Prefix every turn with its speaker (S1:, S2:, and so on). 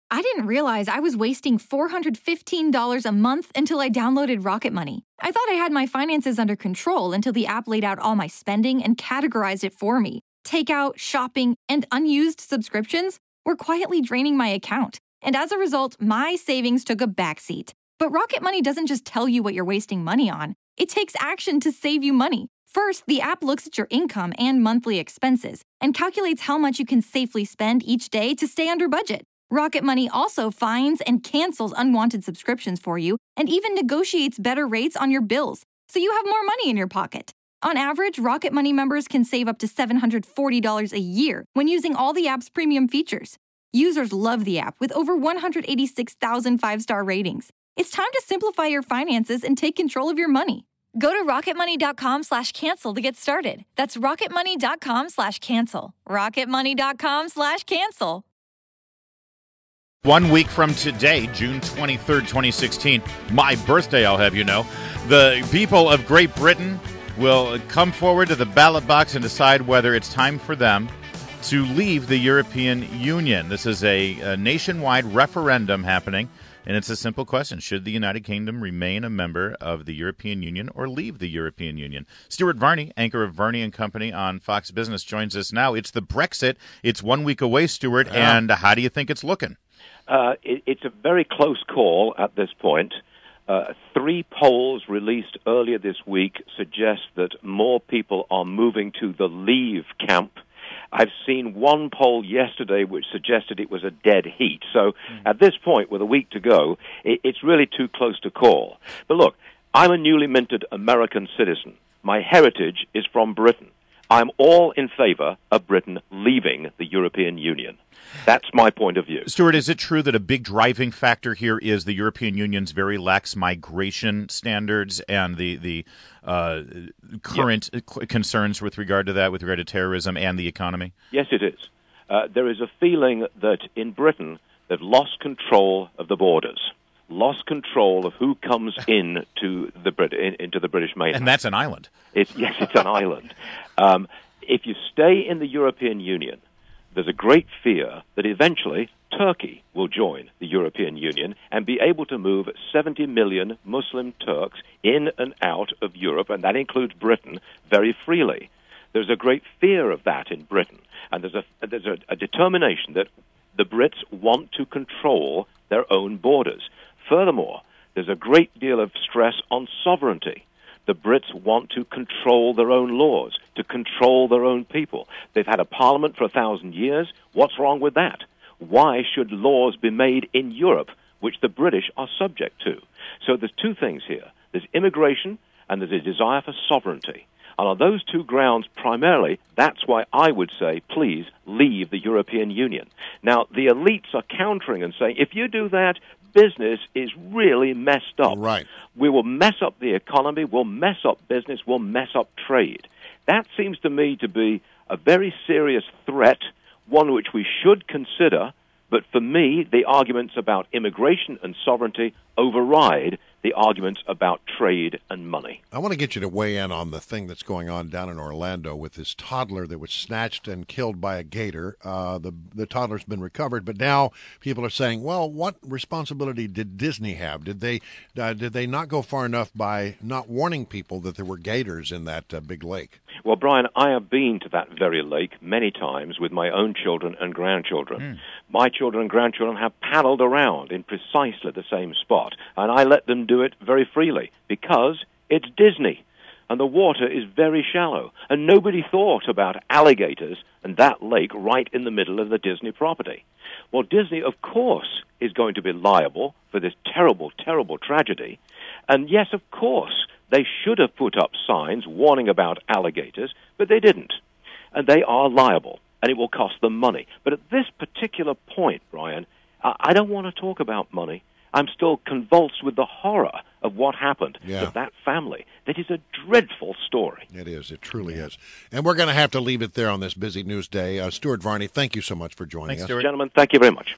S1: I didn't realize I was wasting $415 a month until I downloaded Rocket Money. I thought I had my finances under control until the app laid out all my spending and categorized it for me. Takeout, shopping, and unused subscriptions were quietly draining my account. And as a result, my savings took a backseat. But Rocket Money doesn't just tell you what you're wasting money on. It takes action to save you money. First, the app looks at your income and monthly expenses and calculates how much you can safely spend each day to stay under budget. Rocket Money also finds and cancels unwanted subscriptions for you and even negotiates better rates on your bills, so you have more money in your pocket. On average, Rocket Money members can save up to $740 a year when using all the app's premium features. Users love the app with over 186,000 five-star ratings. It's time to simplify your finances and take control of your money. Go to rocketmoney.com/cancel to get started. That's rocketmoney.com/cancel. rocketmoney.com/cancel.
S2: 1 week from today, June 23rd, 2016, my birthday, I'll have you know, the people of Great Britain will come forward to the ballot box and decide whether it's time for them to leave the European Union. This is a nationwide referendum happening, and it's a simple question. Should the United Kingdom remain a member of the European Union or leave the European Union? Stuart Varney, anchor of Varney and Company on Fox Business, joins us now. It's the Brexit. It's 1 week away, Stuart, and how do you think it's looking?
S3: It's a very close call at this point. 3 polls released earlier this week suggest that more people are moving to the leave camp. I've seen one poll yesterday which suggested it was a dead heat. So at this point, with a week to go, it's really too close to call. But look, I'm a newly minted American citizen. My heritage is from Britain. I'm all in favor of Britain leaving the European Union. That's my point of view.
S2: Stuart, is it true that a big driving factor here is the European Union's very lax migration standards and the current concerns with regard to that, with regard to terrorism and the economy?
S3: Yes, it is. There is a feeling that in Britain they've lost control of the borders, lost control of who comes into the British mainland.
S2: And that's an island.
S3: It's an island. If you stay in the European Union, there's a great fear that eventually Turkey will join the European Union and be able to move 70 million Muslim Turks in and out of Europe, and that includes Britain, very freely. There's a great fear of that in Britain, and there's a determination that the Brits want to control their own borders. Furthermore, there's a great deal of stress on sovereignty. The Brits want to control their own laws, to control their own people. They've had a parliament for 1,000 years. What's wrong with that? Why should laws be made in Europe which the British are subject to? So there's 2 things here. There's immigration and there's a desire for sovereignty. And on those 2 grounds, primarily, that's why I would say, please, leave the European Union. Now, the elites are countering and saying, if you do that, business is really messed up.
S4: Right.
S3: We will mess up the economy, we'll mess up business, we'll mess up trade. That seems to me to be a very serious threat, one which we should consider, but for me, the arguments about immigration and sovereignty override the arguments about trade and money.
S4: I want to get you to weigh in on the thing that's going on down in Orlando with this toddler that was snatched and killed by a gator. The toddler's been recovered, but now people are saying, well, what responsibility did Disney have? Did they not go far enough by not warning people that there were gators in that big lake?
S3: Well, Brian, I have been to that very lake many times with my own children and grandchildren. My children and grandchildren have paddled around in precisely the same spot, and I let them do it very freely because it's Disney, and the water is very shallow, and nobody thought about alligators and that lake right in the middle of the Disney property. Well, Disney, of course, is going to be liable for this terrible, terrible tragedy, and yes, of course, they should have put up signs warning about alligators, but they didn't, and they are liable, and it will cost them money. But at this particular point, Brian, I don't want to talk about money. I'm still convulsed with the horror of what happened to that family. That is a dreadful story.
S4: It is. It truly is. And we're going to have to leave it there on this busy news day. Stuart Varney, thank you so much for joining us.
S2: Stuart.
S3: Gentlemen, thank you very much.